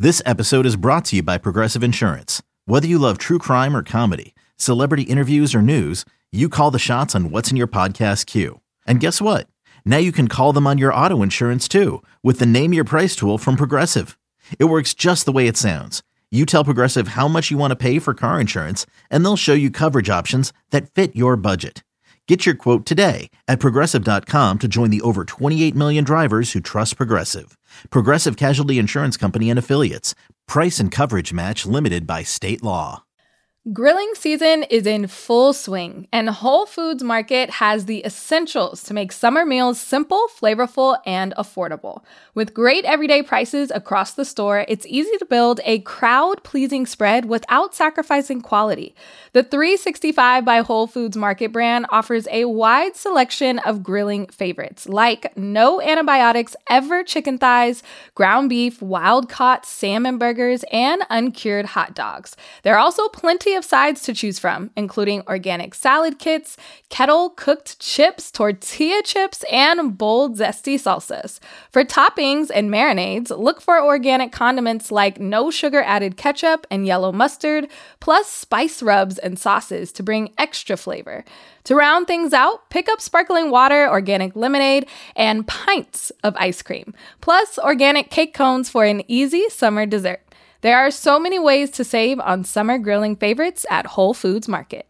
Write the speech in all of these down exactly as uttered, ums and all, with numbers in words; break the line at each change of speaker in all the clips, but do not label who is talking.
This episode is brought to you by Progressive Insurance. Whether you love true crime or comedy, celebrity interviews or news, you call the shots on what's in your podcast queue. And guess what? Now you can call them on your auto insurance too with the Name Your Price tool from Progressive. It works just the way it sounds. You tell Progressive how much you want to pay for car insurance, and they'll show you coverage options that fit your budget. Get your quote today at Progressive dot com to join the over twenty-eight million drivers who trust Progressive. Progressive Casualty Insurance Company and Affiliates. Price and coverage match limited by state law.
Grilling season is in full swing, and Whole Foods Market has the essentials to make summer meals simple, flavorful, and affordable. With great everyday prices across the store, it's easy to build a crowd-pleasing spread without sacrificing quality. The three sixty-five by Whole Foods Market brand offers a wide selection of grilling favorites, like no antibiotics ever chicken thighs, ground beef, wild-caught salmon burgers, and uncured hot dogs. There are also plenty of sides to choose from, including organic salad kits, kettle-cooked chips, tortilla chips, and bold, zesty salsas. For toppings and marinades, look for organic condiments like no sugar-added ketchup and yellow mustard, plus spice rubs and sauces to bring extra flavor. To round things out, pick up sparkling water, organic lemonade, and pints of ice cream, plus organic cake cones for an easy summer dessert. There are so many ways to save on summer grilling favorites at Whole Foods Market.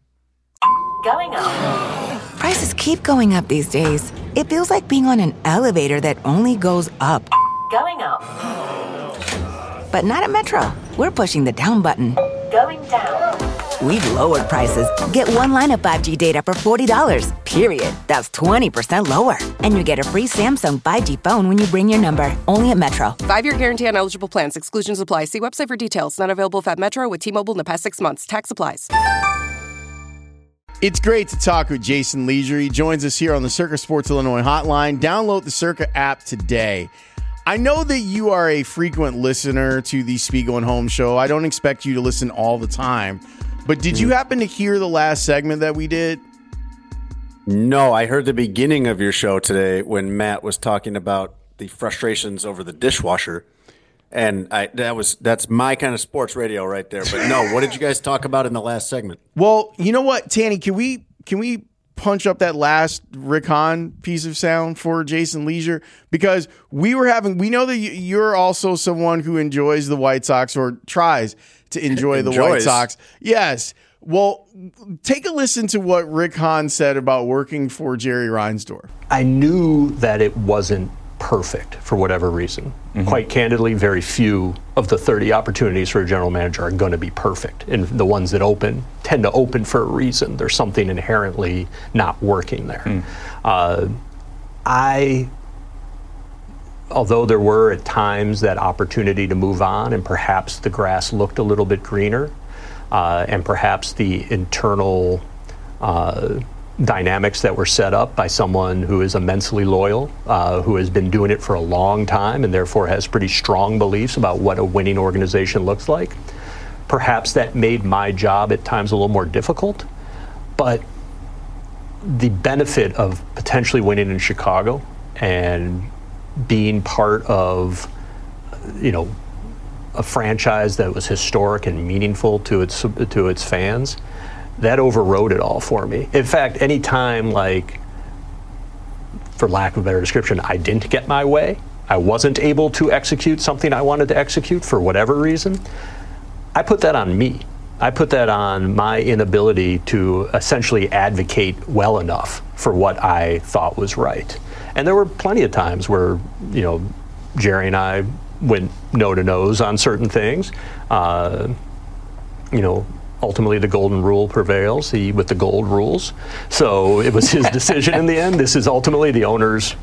Going up.
Prices keep going up these days. It feels like being on an elevator that only goes up.
Going up.
But not at Metro. We're pushing the down button.
Going down.
We've lowered prices. Get one line of five G data for forty dollars, period. That's twenty percent lower. And you get a free Samsung five G phone when you bring your number. Only at Metro.
Five-year guarantee on eligible plans. Exclusions apply. See website for details. Not available at Metro with T-Mobile in the past six months. Tax applies.
It's great to talk with Jason Lieser. He joins us here on the Circa Sports Illinois hotline. Download the Circa app today. I know that you are a frequent listener to the Spiegel and Holmes show. I don't expect you to listen all the time. But did you happen to hear the last segment that we did?
No, I heard the beginning of your show today when Matt was talking about the frustrations over the dishwasher. And I that was that's my kind of sports radio right there. But no, what did you guys talk about in the last segment?
Well, you know what, Tanny, can we can we punch up that last Rick Hahn piece of sound for Jason Lieser? Because we were having we know that you're also someone who enjoys the White Sox or tries to enjoy the White Sox. Yes. Well, take a listen to what Rick Hahn said about working for Jerry Reinsdorf.
I knew that it wasn't perfect for whatever reason. Mm-hmm. Quite candidly, very few of the thirty opportunities for a general manager are going to be perfect. And the ones that open tend to open for a reason. There's something inherently not working there. Mm. Uh, I... Although there were at times that opportunity to move on and perhaps the grass looked a little bit greener uh, and perhaps the internal uh, dynamics that were set up by someone who is immensely loyal, uh, who has been doing it for a long time and therefore has pretty strong beliefs about what a winning organization looks like. Perhaps that made my job at times a little more difficult, but the benefit of potentially winning in Chicago and being part of, you know, a franchise that was historic and meaningful to its to its fans, that overrode it all for me. In fact, any time, like, for lack of a better description, I didn't get my way, I wasn't able to execute something I wanted to execute for whatever reason, I put that on me. I put that on my inability to essentially advocate well enough for what I thought was right. And there were plenty of times where, you know, Jerry and I went no to nose on certain things. Uh, you know, ultimately the golden rule prevails, he with the gold rules. So it was his decision in the end. This is ultimately the owner's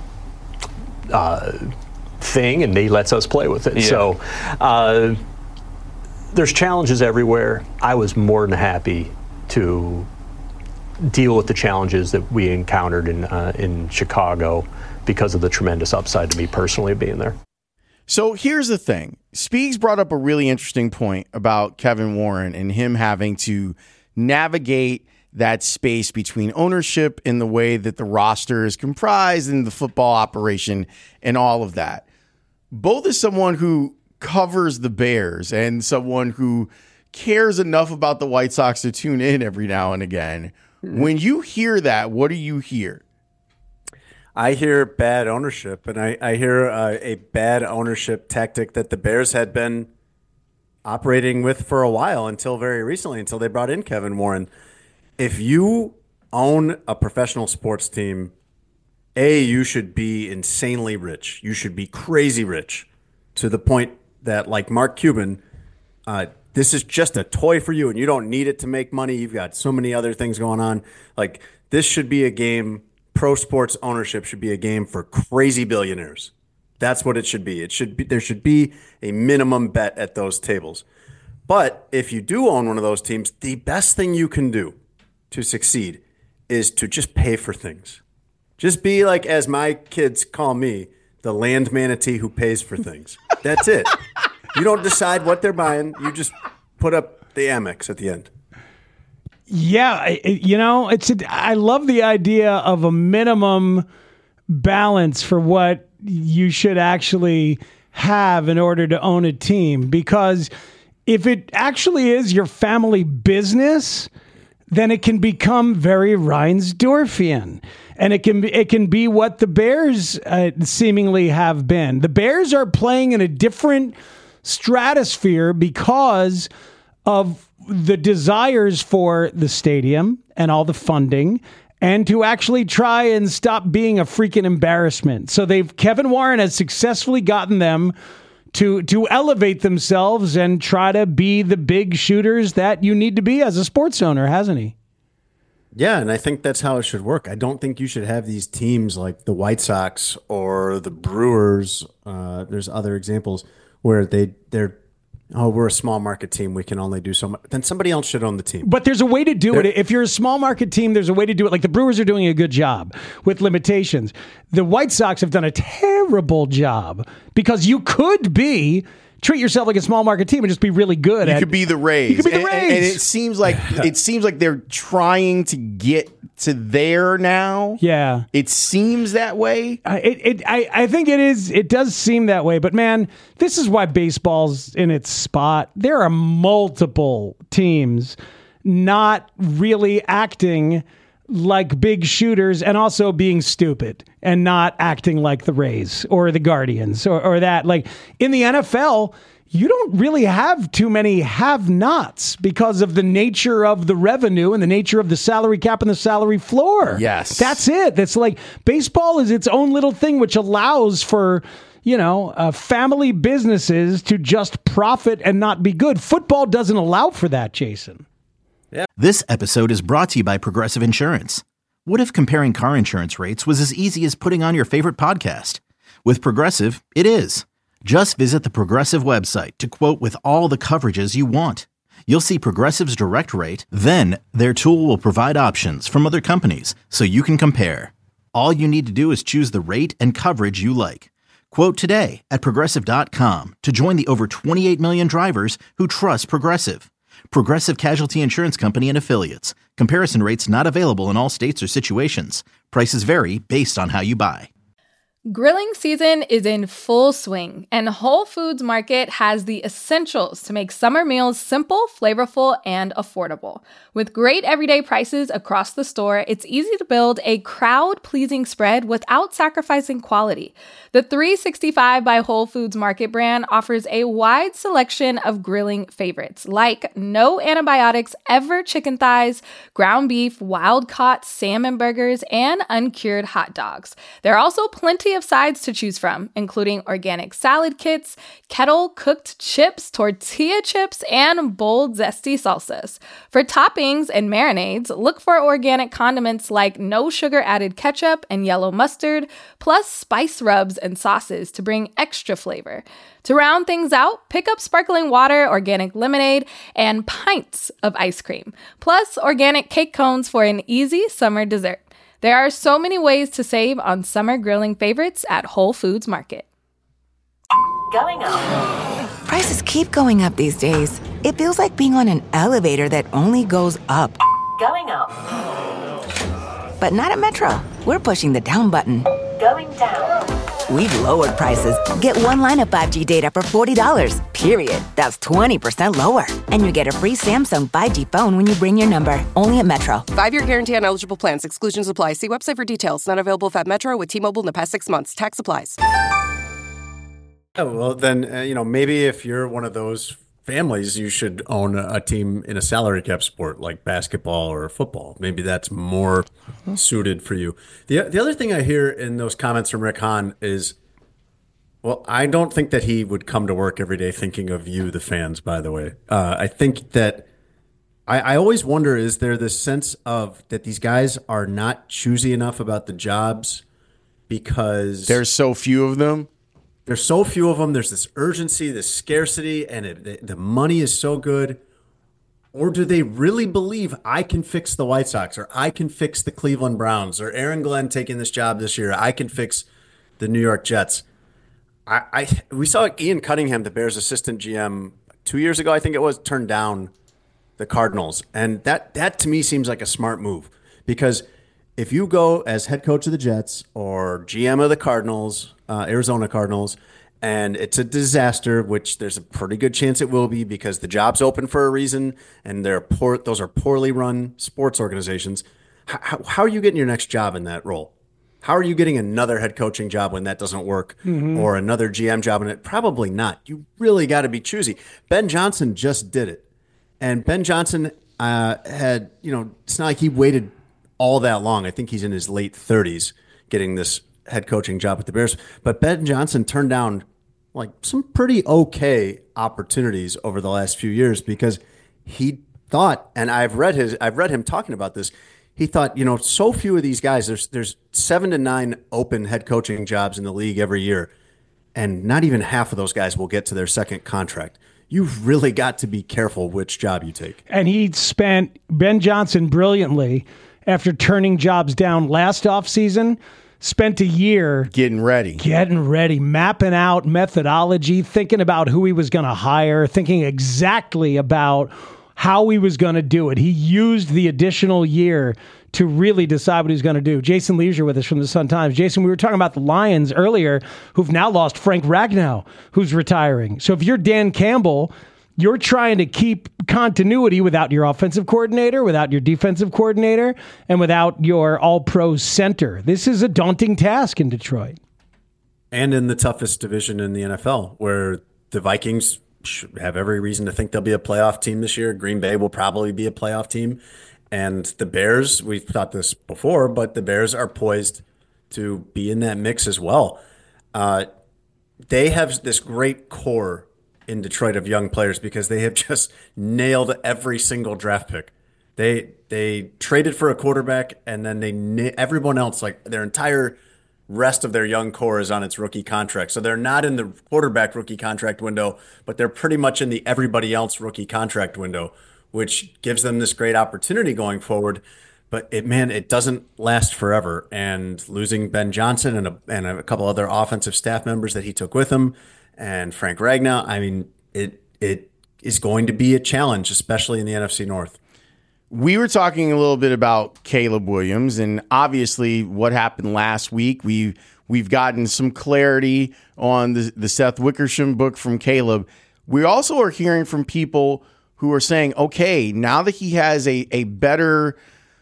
uh, thing, and he lets us play with it. Yeah. So uh, there's challenges everywhere. I was more than happy to deal with the challenges that we encountered in uh, in Chicago because of the tremendous upside to me personally being there.
So here's the thing. Speaks brought up a really interesting point about Kevin Warren and him having to navigate that space between ownership and the way that the roster is comprised and the football operation and all of that. Both as someone who covers the Bears and someone who cares enough about the White Sox to tune in every now and again, mm-hmm. when you hear that, what do you hear?
I hear bad ownership, and I, I hear uh, a bad ownership tactic that the Bears had been operating with for a while until very recently, until they brought in Kevin Warren. If you own a professional sports team, A, you should be insanely rich. You should be crazy rich to the point that, like Mark Cuban, uh, this is just a toy for you, and you don't need it to make money. You've got so many other things going on. Like, this should be a game. Pro sports ownership should be a game for crazy billionaires. That's what it should be. It should be there should be a minimum bet at those tables. But if you do own one of those teams, the best thing you can do to succeed is to just pay for things. Just be like, as my kids call me, the land manatee who pays for things. That's it. You don't decide what they're buying. You just put up the Amex at the end.
Yeah, you know, it's. A, I love the idea of a minimum balance for what you should actually have in order to own a team. Because if it actually is your family business, then it can become very Reinsdorfian. And it can be, it can be what the Bears uh, seemingly have been. The Bears are playing in a different stratosphere because of the desires for the stadium and all the funding, and to actually try and stop being a freaking embarrassment. So they've Kevin Warren has successfully gotten them to to elevate themselves and try to be the big shooters that you need to be as a sports owner, hasn't he?
Yeah, and I think that's how it should work. I don't think you should have these teams like the White Sox or the Brewers. Uh, there's other examples where they they're oh, we're a small market team. We can only do so much. Then somebody else should own the team.
But there's a way to do They're, it. If you're a small market team, there's a way to do it. Like the Brewers are doing a good job with limitations. The White Sox have done a terrible job because you could be treat yourself like a small market team and just be really good.
You
at,
could be the Rays.
You could be the
and,
Rays.
And, and it seems like it seems like they're trying to get to there now.
Yeah,
it seems that way.
Uh, it, it, I, I think it is. It does seem that way. But man, this is why baseball's in its spot. There are multiple teams not really acting like big shooters and also being stupid and not acting like the Rays or the Guardians or, or that. Like in the N F L, you don't really have too many have-nots because of the nature of the revenue and the nature of the salary cap and the salary floor.
Yes.
That's it. That's like baseball is its own little thing, which allows for, you know, uh, family businesses to just profit and not be good. Football doesn't allow for that, Jason.
Yeah. This episode is brought to you by Progressive Insurance. What if comparing car insurance rates was as easy as putting on your favorite podcast? With Progressive, it is. Just visit the Progressive website to quote with all the coverages you want. You'll see Progressive's direct rate, then their tool will provide options from other companies so you can compare. All you need to do is choose the rate and coverage you like. Quote today at Progressive dot com to join the over twenty-eight million drivers who trust Progressive. Progressive Casualty Insurance Company and Affiliates. Comparison rates not available in all states or situations. Prices vary based on how you buy.
Grilling season is in full swing, and Whole Foods Market has the essentials to make summer meals simple, flavorful, and affordable. With great everyday prices across the store, it's easy to build a crowd-pleasing spread without sacrificing quality. The three sixty-five by Whole Foods Market brand offers a wide selection of grilling favorites, like no antibiotics ever chicken thighs, ground beef, wild-caught salmon burgers, and uncured hot dogs. There are also plenty of sides to choose from, including organic salad kits, kettle-cooked chips, tortilla chips, and bold, zesty salsas. For toppings and marinades, look for organic condiments like no-sugar-added ketchup and yellow mustard, plus spice rubs and sauces to bring extra flavor. To round things out, pick up sparkling water, organic lemonade, and pints of ice cream, plus organic cake cones for an easy summer dessert. There are so many ways to save on summer grilling favorites at Whole Foods Market.
Going up.
Prices keep going up these days. It feels like being on an elevator that only goes up.
Going up.
But not at Metro. We're pushing the down button.
Going down.
we've lowered prices. Get one line of five G data for forty dollars, period. That's twenty percent lower. And you get a free Samsung five G phone when you bring your number. Only at Metro.
Five-year guarantee on eligible plans. Exclusions apply. See website for details. Not available if at Metro with T-Mobile in the past six months. Tax applies.
Oh, well, then, uh, you know, maybe if you're one of those families, you should own a, a team in a salary cap sport like basketball or football. Maybe that's more suited for you. The, the other thing I hear in those comments from Rick Hahn is, well, I don't think that he would come to work every day thinking of you, the fans, by the way. Uh, I think that I, I always wonder, is there this sense of that these guys are not choosy enough about the jobs because
there's so few of them?
There's so few of them. There's this urgency, this scarcity, and it, the, the money is so good. Or do they really believe I can fix the White Sox, or I can fix the Cleveland Browns, or Aaron Glenn taking this job this year, I can fix the New York Jets? I, I we saw Ian Cunningham, the Bears assistant G M, two years ago, I think it was, turn down the Cardinals. And that that to me seems like a smart move, because if you go as head coach of the Jets or G M of the Cardinals, uh, Arizona Cardinals, and it's a disaster, which there's a pretty good chance it will be because the job's open for a reason, and they're poor, those are poorly run sports organizations. How, how are you getting your next job in that role? How are you getting another head coaching job when that doesn't work, mm-hmm. or another G M job in it? Probably not. You really got to be choosy. Ben Johnson just did it. And Ben Johnson uh, had, you know, it's not like he waited all that long. I think he's in his late thirties getting this head coaching job with the Bears. But Ben Johnson turned down like some pretty okay opportunities over the last few years because he thought, and I've read his, I've read him talking about this. He thought, you know, so few of these guys, there's there's seven to nine open head coaching jobs in the league every year, and not even half of those guys will get to their second contract. You've really got to be careful which job you take.
And he spent, Ben Johnson brilliantly, after turning jobs down last offseason, spent a year
getting ready,
getting ready, mapping out methodology, thinking about who he was going to hire, thinking exactly about how he was going to do it. He used the additional year to really decide what he's going to do. Jason Leisure with us from the Sun-Times. Jason, we were talking about the Lions earlier, who've now lost Frank Ragnow, who's retiring. So if you're Dan Campbell, you're trying to keep continuity without your offensive coordinator, without your defensive coordinator, and without your all-pro center. This is a daunting task in Detroit.
And in the toughest division in the N F L, where the Vikings have every reason to think they'll be a playoff team this year. Green Bay will probably be a playoff team. And the Bears, we've thought this before, but the Bears are poised to be in that mix as well. Uh, they have this great core in Detroit of young players because they have just nailed every single draft pick. They they traded for a quarterback, and then they everyone else, like their entire rest of their young core is on its rookie contract. So they're not in the quarterback rookie contract window, but they're pretty much in the everybody else rookie contract window, which gives them this great opportunity going forward. But it, man, it doesn't last forever. And losing Ben Johnson and a, and a couple other offensive staff members that he took with him, and Frank Ragnow, I mean, it it is going to be a challenge, especially in the N F C North.
We were talking a little bit about Caleb Williams, and obviously what happened last week. We we've gotten some clarity on the the Seth Wickersham book from Caleb. We also are hearing from people who are saying, okay, now that he has a a better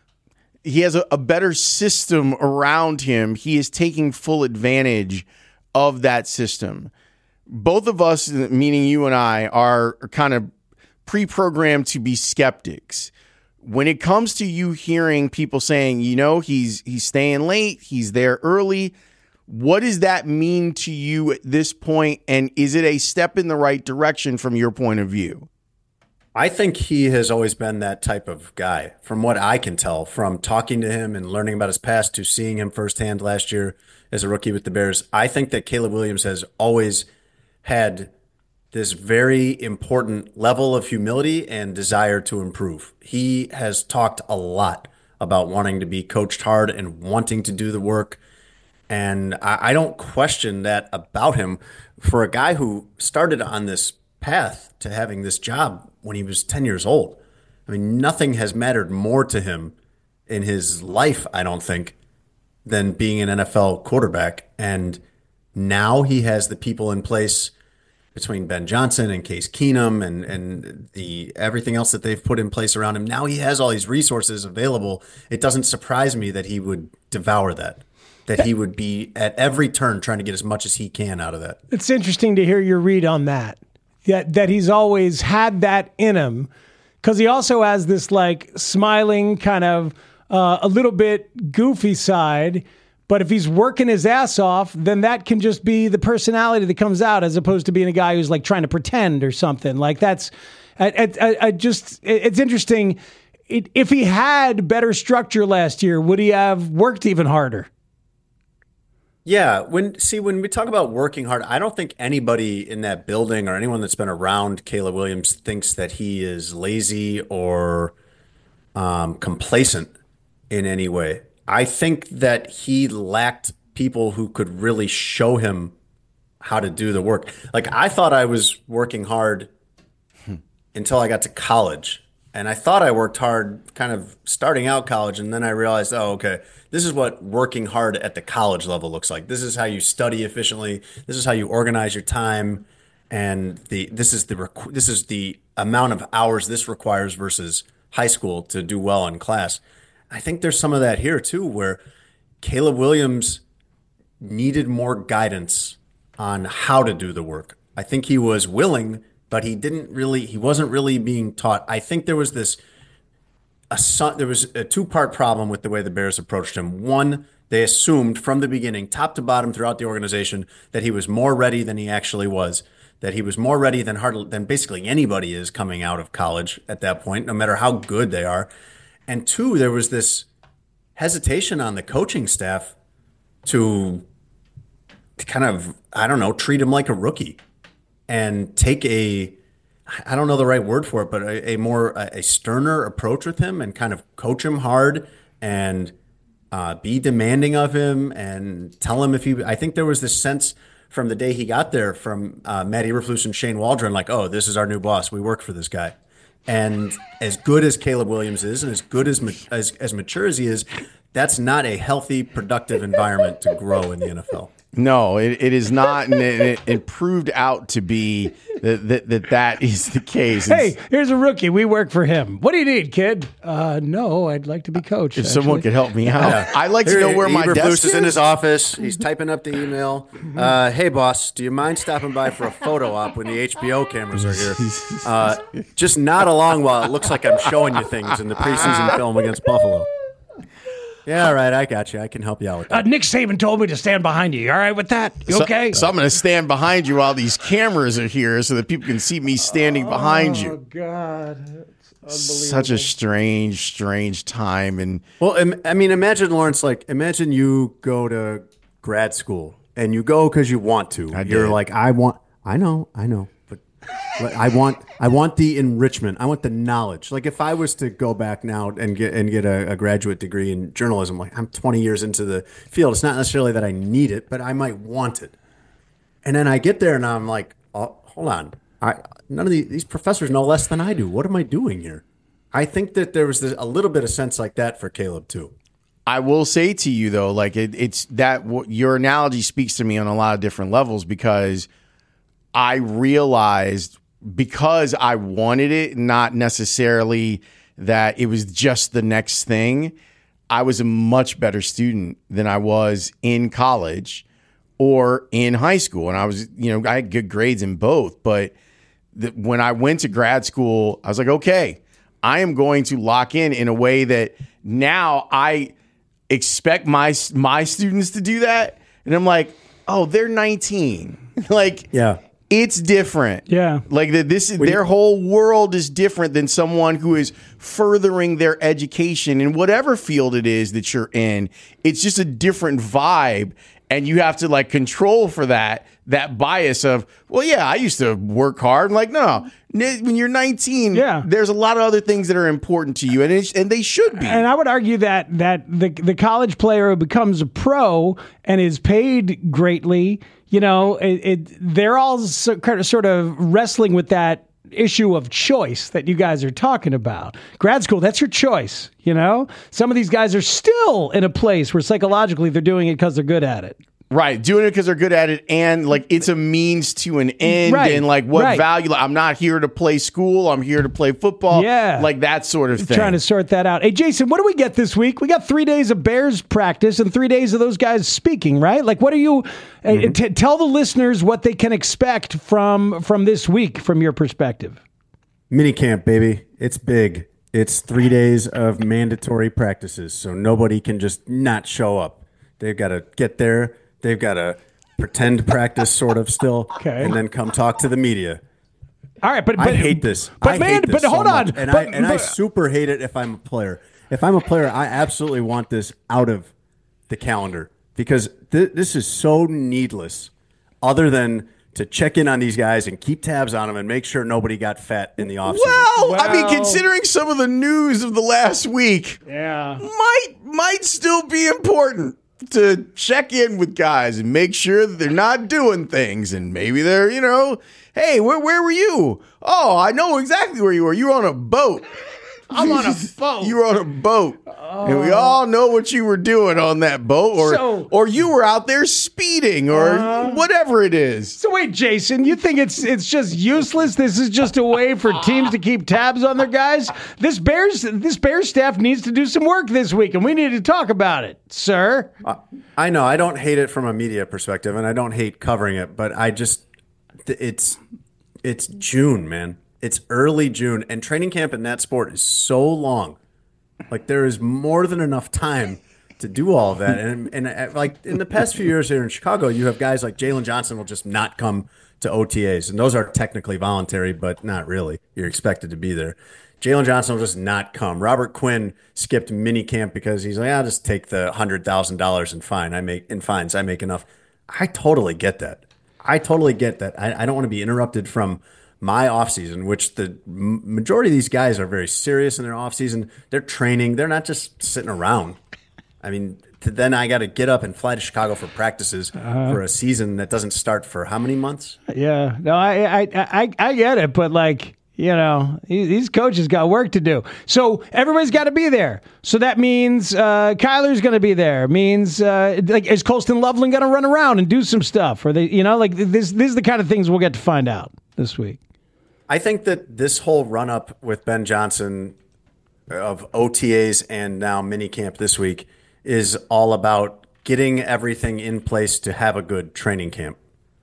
he has a, a better system around him, he is taking full advantage of that system. Both of us, meaning you and I, are kind of pre-programmed to be skeptics. When it comes to you hearing people saying, you know, he's he's staying late, he's there early, what does that mean to you at this point? And is it a step in the right direction from your point of view?
I think he has always been that type of guy, from what I can tell, from talking to him and learning about his past to seeing him firsthand last year as a rookie with the Bears. I think that Caleb Williams has always had this very important level of humility and desire to improve. He has talked a lot about wanting to be coached hard and wanting to do the work. And I, I don't question that about him. For a guy who started on this path to having this job when he was ten years old, I mean, nothing has mattered more to him in his life, I don't think, than being an N F L quarterback. And Now he has the people in place between Ben Johnson and Case Keenum and, and the everything else that they've put in place around him. Now he has all these resources available. It doesn't surprise me that he would devour that, that he would be at every turn trying to get as much as he can out of that.
It's interesting to hear your read on that, that, that he's always had that in him, because he also has this like smiling kind of uh, a little bit goofy side. But if he's working his ass off, then that can just be the personality that comes out, as opposed to being a guy who's like trying to pretend or something. Like that's, I, I, I just, it's interesting. It, if he had better structure last year, would he have worked even harder?
Yeah. When see when we talk about working hard, I don't think anybody in that building or anyone that's been around Caleb Williams thinks that he is lazy or um, complacent in any way. I think that he lacked people who could really show him how to do the work. Like, I thought I was working hard until I got to college. And I thought I worked hard kind of starting out college. And then I realized, oh, okay, this is what working hard at the college level looks like. This is how you study efficiently. This is how you organize your time. And the this is the requ- this is the amount of hours this requires versus high school to do well in class. I think there's some of that here too, where Caleb Williams needed more guidance on how to do the work. I think he was willing, but he didn't really, he wasn't really being taught. I think there was this, a there was a two-part problem with the way the Bears approached him. One, they assumed from the beginning, top to bottom throughout the organization, that he was more ready than he actually was, that he was more ready than hardly, than basically anybody is coming out of college at that point, no matter how good they are. And two, there was this hesitation on the coaching staff to kind of, I don't know, treat him like a rookie and take a, I don't know the right word for it, but a, a more, a sterner approach with him and kind of coach him hard and uh, be demanding of him and tell him if he, I think there was this sense from the day he got there from uh, Matt Eberflus and Shane Waldron, like, oh, this is our new boss. We work for this guy. And as good as Caleb Williams is, and as good as, as as mature as he is, that's not a healthy, productive environment to grow in the N F L.
No, it, it is not, and it, it proved out to be that that, that, that is the case. It's,
hey, here's a rookie. We work for him. What do you need, kid? Uh, no, I'd like to be coached.
If
actually.
someone could help me out,
Yeah.
I'd like
Here,
to know where my desk
is. is in his office. He's typing up the email. Uh, hey, boss, do you mind stopping by for a photo op when the H B O cameras are here? Uh, just nod along while it looks like I'm showing you things in the preseason film against Buffalo. Yeah, all right, I got you. I can help you out with that.
Uh, Nick Saban told me to stand behind you. You all right with that? You
so,
okay?
So I'm going to stand behind you while these cameras are here so that people can see me standing behind
oh,
you.
Oh, God.
Such a strange, strange time. And
Well, I mean, imagine, Lawrence, like, imagine you go to grad school and you go because you want to.
I
You're
did.
like, I want, I know, I know, but I want, I want the enrichment. I want the knowledge. Like, if I was to go back now and get and get a, a graduate degree in journalism, like, I'm twenty years into the field. It's not necessarily that I need it, but I might want it. And then I get there and I'm like, oh, hold on. I, none of these, these professors know less than I do. What am I doing here? I think that there was this, a little bit of sense like that for Caleb too.
I will say to you though, like it, it's that your analogy speaks to me on a lot of different levels, because I realized, because I wanted it, not necessarily that it was just the next thing, I was a much better student than I was in college or in high school. And I was, you know, I had good grades in both. But the, when I went to grad school, I was like, okay, I am going to lock in in a way that now I expect my my students to do that. And I'm like, oh, they're nineteen. Like,
yeah.
It's different.
Yeah.
Like that this is their whole world is different than someone who is furthering their education in whatever field it is that you're in. It's just a different vibe, and you have to like control for that that bias of, well, yeah, I used to work hard. Like, no, when you're nineteen,
yeah.
there's a lot of other things that are important to you, and it's, and they should be.
And I would argue that that the the college player who becomes a pro and is paid greatly, you know, it, it they're all so, kind of sort of wrestling with that issue of choice that you guys are talking about. Grad school, that's your choice, you know? Some of these guys are still in a place where psychologically they're doing it because they're good at it.
Right, doing it because they're good at it, and like it's a means to an end,
Right,
and like what
right.
value? Like, I'm not here to play school. I'm here to play football.
Yeah.
like that sort of thing.
Trying to sort that out. Hey, Jason, what do we get this week? We got three days of Bears practice and three days of those guys speaking, right? Like, what are you? Mm-hmm. Uh, t- tell the listeners what they can expect from from this week, from your perspective.
Mini camp, baby. It's big. It's three days of mandatory practices, so nobody can just not show up. They've got to get there. They've got to pretend practice sort of still,
okay.
and then come talk to the media.
All right, but, but
I hate this.
But
I
man,
hate this
but hold
so
on,
much. and
but,
I and
but,
I super hate it if I'm a player. If I'm a player, I absolutely want this out of the calendar because th- this is so needless. Other than to check in on these guys and keep tabs on them and make sure nobody got fat in the offseason.
Well,
Well-
I mean, considering some of the news of the last week,
yeah,
might might still be important to check in with guys and make sure that they're not doing things, and maybe they're, you know, hey, where where were you? Oh, I know exactly where you were. You were on a boat.
I'm on a boat.
You were on a boat, and we all know what you were doing on that boat, or
So-
or you were out there speeding, or
Uh,
whatever it is.
So wait, Jason, you think it's it's just useless? This is just a way for teams to keep tabs on their guys? This Bears this Bears staff needs to do some work this week, and we need to talk about it, sir.
Uh, I know I don't hate it from a media perspective, and I don't hate covering it, but I just it's it's June, man. It's early June, and training camp in that sport is so long. Like there is more than enough time to do all of that. And and uh, like in the past few years here in Chicago, you have guys like Jalen Johnson will just not come to O T As, and those are technically voluntary, but not really. You're expected to be there. Jalen Johnson will just not come. Robert Quinn skipped mini camp because he's like, I'll just take the hundred thousand dollars in fine. I make in fines. I make enough. I totally get that. I totally get that. I, I don't want to be interrupted from my offseason, which the majority of these guys are very serious in their offseason. They're training. They're not just sitting around. I mean, to, then I got to get up and fly to Chicago for practices uh-huh. for a season that doesn't start for how many months?
Yeah. No, I I I, I get it, but like, you know, these coaches got work to do. So everybody's got to be there. So that means uh, Kyler's going to be there. Means uh, like is Colston Loveland going to run around and do some stuff? Or they, you know, like this. This is the kind of things we'll get to find out this week.
I think that this whole run up with Ben Johnson of O T As and now minicamp this week is all about getting everything in place to have a good training camp,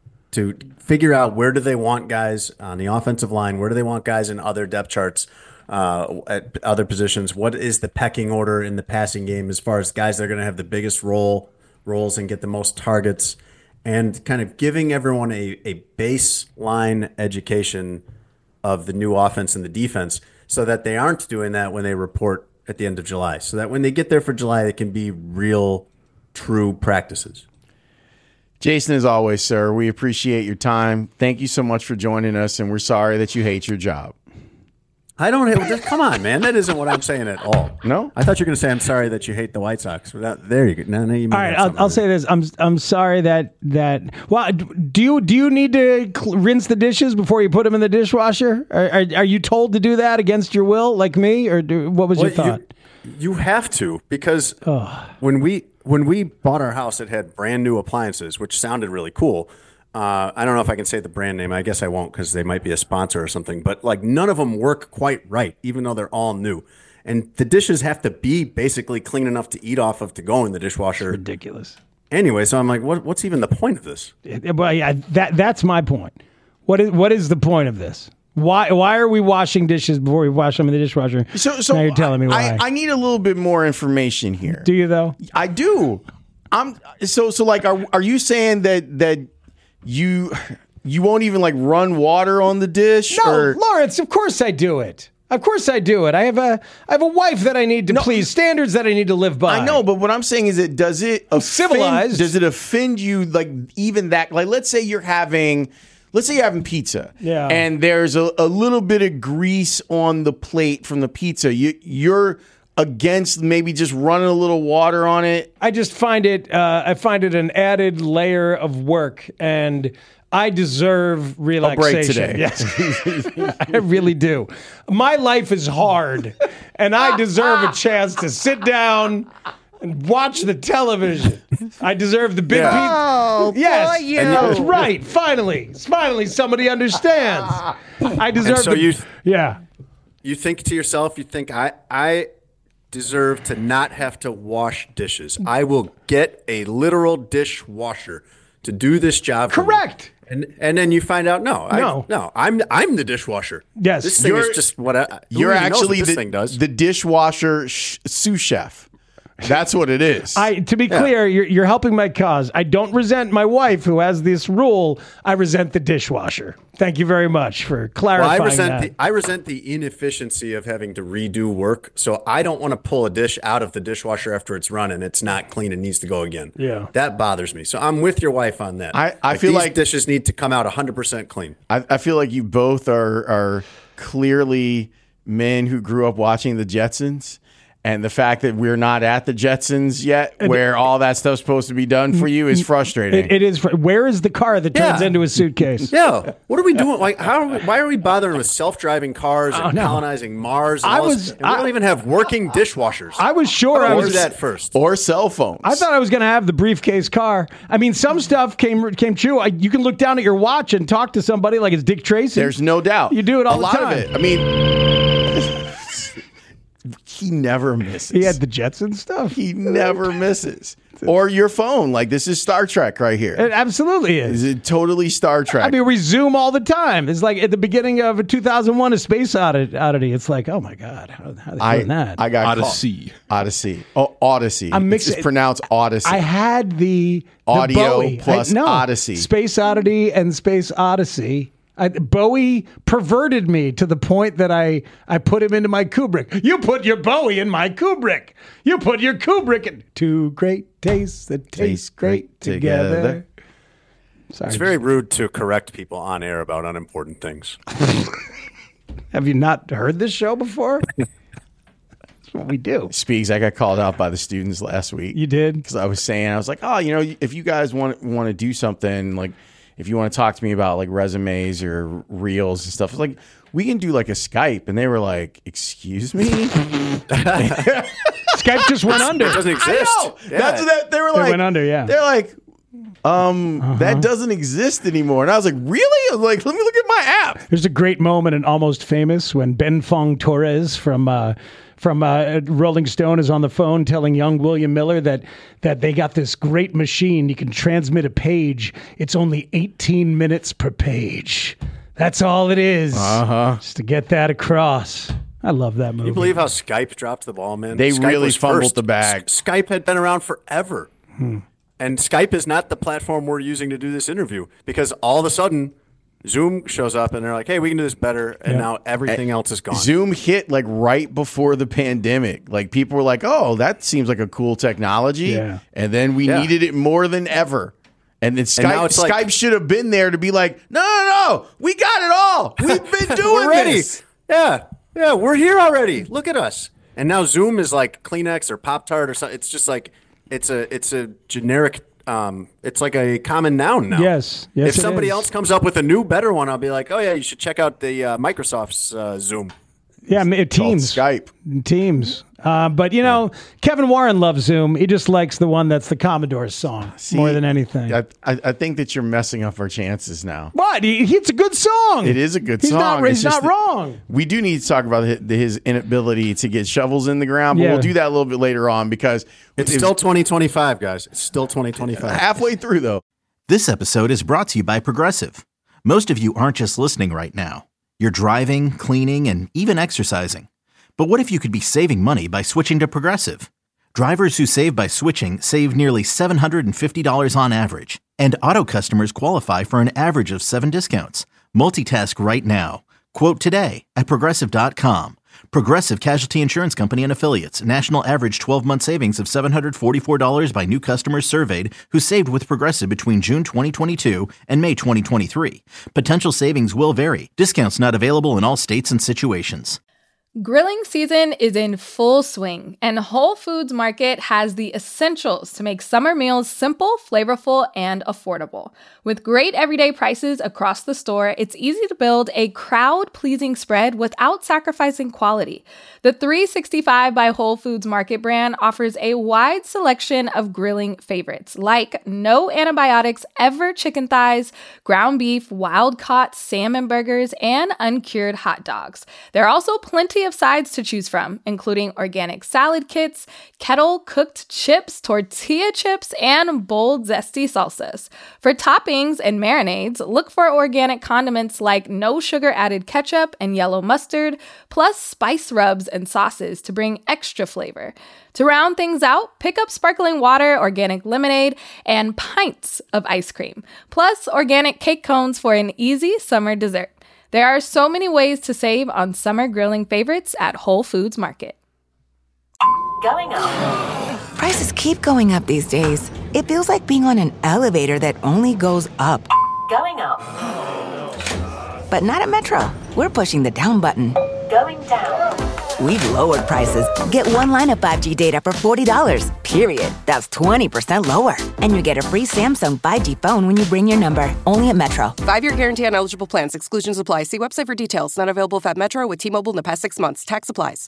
to figure out where do they want guys on the offensive line, where do they want guys in other depth charts, uh, at other positions, what is the pecking order in the passing game as far as guys that are going to have the biggest role roles and get the most targets, and kind of giving everyone a, a baseline education of the new offense and the defense so that they aren't doing that when they report at the end of July, so that when they get there for July, they can be real, true practices.
Jason, as always, sir, we appreciate your time. Thank you so much for joining us, and we're sorry that you hate your job.
I don't hate, just, come on, man. That isn't what I'm saying at all.
No?
I thought you were going to say I'm sorry that you hate the White Sox. That, there you go. Now, now you
all right, I'll, I'll say this. I'm I'm sorry that that. Well, do you do you need to cl- rinse the dishes before you put them in the dishwasher? Are, are, are you told to do that against your will, like me, or do, what was
well,
your thought?
You, you have to, because oh. when we when we bought our house, it had brand new appliances, which sounded really cool. Uh, I don't know if I can say the brand name. I guess I won't because they might be a sponsor or something. But like none of them work quite right, even though they're all new. And the dishes have to be basically clean enough to eat off of to go in the dishwasher.
It's ridiculous.
Anyway, so I'm like, what, what's even the point of this?
Well, yeah, that that's my point. What is what is the point of this? Why why are we washing dishes before we wash them in the dishwasher?
So, so
now you're telling me why.
I, I need a little bit more information here.
Do you though?
I do. I'm so so. Like, are are you saying that that you you won't even like run water on the dish?
No,
or?
Lawrence. Of course I do it. Of course I do it. I have a I have a wife that I need to
no,
please, standards that I need to live by.
I know, but what I'm saying is, it does it offend,
civilized?
Does it offend you? Like even that? Like let's say you're having. Let's say you're having pizza,
yeah,
and there's a, a little bit of grease on the plate from the pizza. You, you're against maybe just running a little water on it.
I just find it. Uh, I find it an added layer of work, and I deserve relaxation.
A break today.
Yes, I really do. My life is hard, and I deserve a chance to sit down and watch the television. I deserve the big
Yeah.
pizza.
Oh,
Yes,
boy, you.
that's right. Finally, finally, somebody understands. I deserve.
And so
the,
you,
yeah.
you think to yourself, you think I, I deserve to not have to wash dishes. I will get a literal dishwasher to do this job. for me.
Correct.
And and then you find out, no,
No.
I, no, I'm I'm the dishwasher.
Yes.
this thing
You're-
is just what I, who
You're
even knows what
actually
this
the,
thing does.
the dishwasher sh- sous chef. That's what it is.
I to be clear, you're, you're helping my cause. I don't resent my wife who has this rule. I resent the dishwasher. Thank you very much for
Well,
clarifying
I resent
that.
the I resent the inefficiency of having to redo work. So I don't want to pull a dish out of the dishwasher after it's running. It's not clean and needs to go again.
Yeah.
that bothers me. So I'm with your wife on that.
I- I feel
these
like-
dishes need to come out one hundred percent clean.
I, I feel like you both are are clearly men who grew up watching the Jetsons. And the fact that we're not at the Jetsons yet, where all that stuff's supposed to be done for you, is frustrating.
It, it is. fr- Where is the car that turns
Yeah.
into a suitcase?
Yeah, what are we doing? Like, how? Are we, why are we bothering with self-driving cars and
Oh, no.
colonizing Mars? And
I
all this-
was-
and we don't
I-
even have working dishwashers.
I was sure I
Or
was.
do that first.
or cell phones.
I thought I was going to have the briefcase car. I mean, some stuff came came true. I, you can look down at your watch and talk to somebody like it's Dick Tracy.
There's no doubt.
You do it all
a
the
lot
time.
of it. I mean, he never misses.
He had the Jetson stuff.
He never misses. Or your phone. Like, this is Star Trek right here.
It absolutely is.
Is it totally Star Trek?
I mean, we zoom all the time. It's like at the beginning of a two thousand one: A Space Oddity. Oddity. It's like, oh my god, how, how are they
I,
doing that?
I got
Odyssey.
caught. Odyssey. Oh, Odyssey.
I'm
It's
mixing-
just pronounced Odyssey.
I had the, the
Audio
Bowie.
plus
I, no,
Odyssey.
Space Oddity and Space Odyssey. I, Bowie perverted me to the point that I, I put him into my Kubrick. You put your Bowie in my Kubrick. You put your Kubrick in two great tastes that taste great together.
together.
Sorry,
It's very rude to correct people on air about unimportant things.
have you not heard this show before? That's what we do.
Speaks. I got called out by the students last week.
You did?
Because I was saying, I was like, oh, you know, if you guys want want to do something, like, if you want to talk to me about like resumes or reels and stuff, it's like, we can do like a Skype. And they were like, excuse me?
Skype just went under.
It doesn't exist.
I know.
Yeah.
That's what that, they were like.
went under, yeah.
They're like, um, that doesn't exist anymore. And I was like, really? I was like, let me look at my app.
There's a great moment in Almost Famous when Ben Fong Torres from uh, from uh, Rolling Stone is on the phone telling young William Miller that that they got this great machine. You can transmit a page. It's only eighteen minutes per page. That's all it is.
Uh-huh.
Just to get that across. I love that movie.
Can you believe how Skype dropped the ball, man?
They
Skype
really
was
fumbled
first.
the bag.
S- Skype had been around forever.
Hmm.
And Skype is not the platform we're using to do this interview because all of a sudden Zoom shows up and they're like, hey, we can do this better. And
Yeah.
now everything else is gone.
Zoom hit like right before the pandemic. Like, people were like, oh, that seems like a cool technology.
Yeah.
And then we
Yeah.
needed it more than ever. And then Skype,
now it's
Skype
like-
should have been there to be like, no, no, no, we got it all. We've been doing
we're ready.
this.
Yeah. Yeah. We're here already. Look at us. And now Zoom is like Kleenex or Pop-Tart or something. It's just like, it's a, it's a generic, um, it's like a common noun now.
Yes. Yes,
If
it
somebody
is.
else comes up with a new, better one, I'll be like, oh yeah, you should check out the uh, Microsoft's uh, Zoom.
Yeah, I mean,
Called
Teams.
Skype.
Teams. Uh, but, you know, Kevin Warren loves Zoom. He just likes the one that's the Commodore's song more than anything.
I, I, I think that you're messing up our chances now.
What? He, he- it's a good song.
It is a good
he's
song.
Not,
It's
he's
just
not
that-
wrong.
We do need to talk about his, his inability to get shovels in the ground, but
Yeah.
we'll do that a little bit later on because
It's
it-
still twenty twenty-five, guys. It's still twenty twenty-five.
halfway through, though.
This episode is brought to you by Progressive. Most of you aren't just listening right now. You're driving, cleaning, and even exercising. But what if you could be saving money by switching to Progressive? Drivers who save by switching save nearly seven hundred fifty dollars on average. And auto customers qualify for an average of seven discounts. Multitask right now. Quote today at Progressive dot com. Progressive Casualty Insurance Company and Affiliates. National average twelve-month savings of seven hundred forty-four dollars by new customers surveyed who saved with Progressive between June twenty twenty-two and May twenty twenty-three. Potential savings will vary. Discounts not available in all states and situations.
Grilling season is in full swing, and Whole Foods Market has the essentials to make summer meals simple, flavorful, and affordable. With great everyday prices across the store, it's easy to build a crowd-pleasing spread without sacrificing quality. The three sixty-five by Whole Foods Market brand offers a wide selection of grilling favorites, like no antibiotics ever chicken thighs, ground beef, wild-caught salmon burgers, and uncured hot dogs. There are also plenty of sides to choose from, including organic salad kits, kettle-cooked chips, tortilla chips, and bold, zesty salsas. For toppings and marinades, look for organic condiments like no sugar-added ketchup and yellow mustard, plus spice rubs and sauces to bring extra flavor. To round things out, pick up sparkling water, organic lemonade, and pints of ice cream, plus organic cake cones for an easy summer dessert. There are so many ways to save on summer grilling favorites at Whole Foods Market.
Going up.
Prices keep going up these days. It feels like being on an elevator that only goes up.
Going up.
But not at Metro. We're pushing the down button.
Going down.
We've lowered prices. Get one line of five G data for forty dollars, period. That's twenty percent lower. And you get a free Samsung five G phone when you bring your number. Only at Metro.
Five-year guarantee on eligible plans. Exclusions apply. See website for details. Not available if at Metro with T-Mobile in the past six months. Tax applies.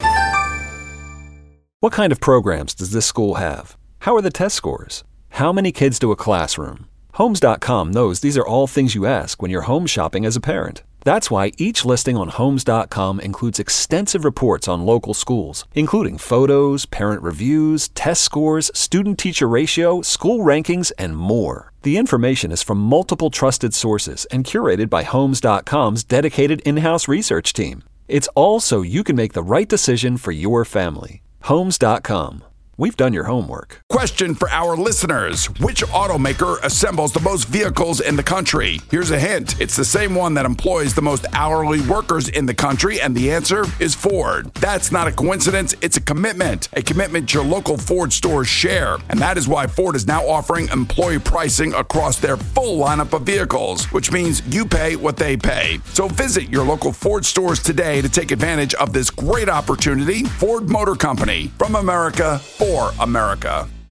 What kind of programs does this school have? How are the test scores? How many kids do a classroom? Homes dot com knows these are all things you ask when you're home shopping as a parent. That's why each listing on Homes dot com includes extensive reports on local schools, including photos, parent reviews, test scores, student-teacher ratio, school rankings, and more. The information is from multiple trusted sources and curated by Homes dot com's dedicated in-house research team. It's all so you can make the right decision for your family. Homes dot com. We've done your homework.
Question for our listeners. Which automaker assembles the most vehicles in the country? Here's a hint. It's the same one that employs the most hourly workers in the country, and the answer is Ford. That's not a coincidence. It's a commitment. A commitment your local Ford stores share. And that is why Ford is now offering employee pricing across their full lineup of vehicles, which means you pay what they pay. So visit your local Ford stores today to take advantage of this great opportunity. Ford Motor Company. From America, for America.